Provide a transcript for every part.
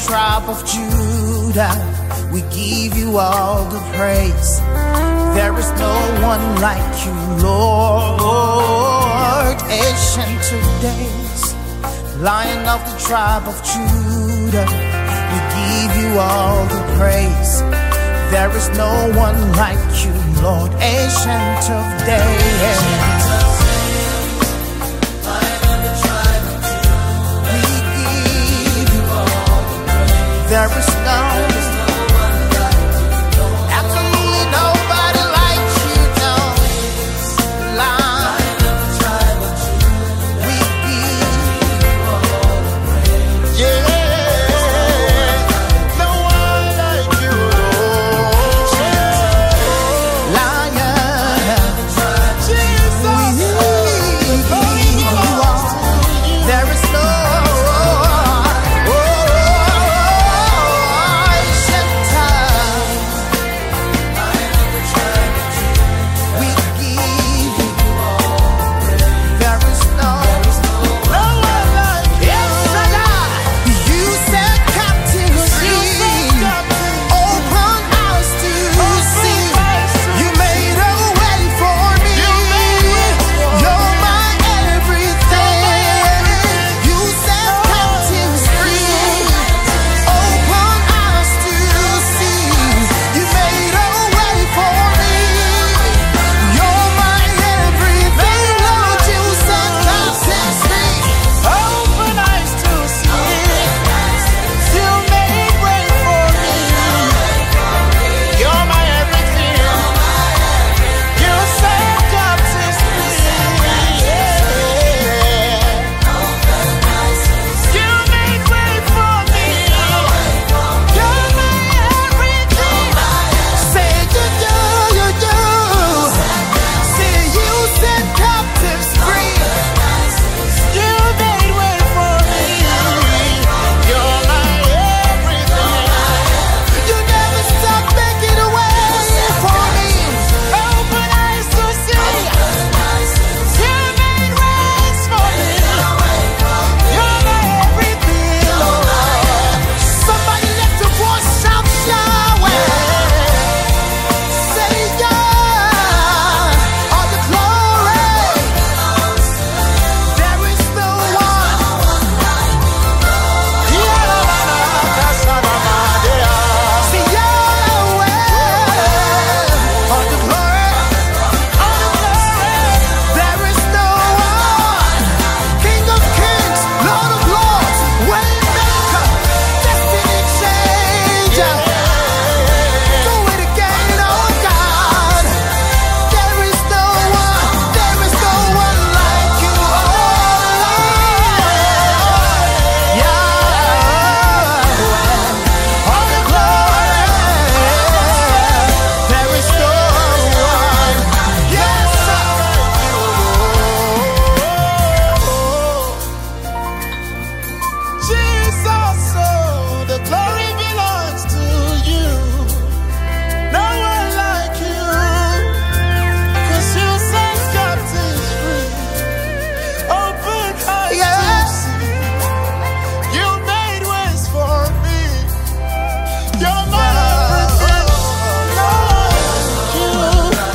tribe of Judah, we give you all the praise. There is no one like you, Lord. Ancient of days, Lion of the tribe of Judah, we give you all the praise. There is no one like you, Lord. Ancient of days, there is no absolutely nobody like you, no. Lion of the tribe of Judah, we give you all the praise. Yeah, no one like you, Lord. Lion of the tribe of Jesus, we give you all. There is no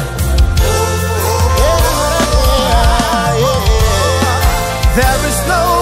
there is no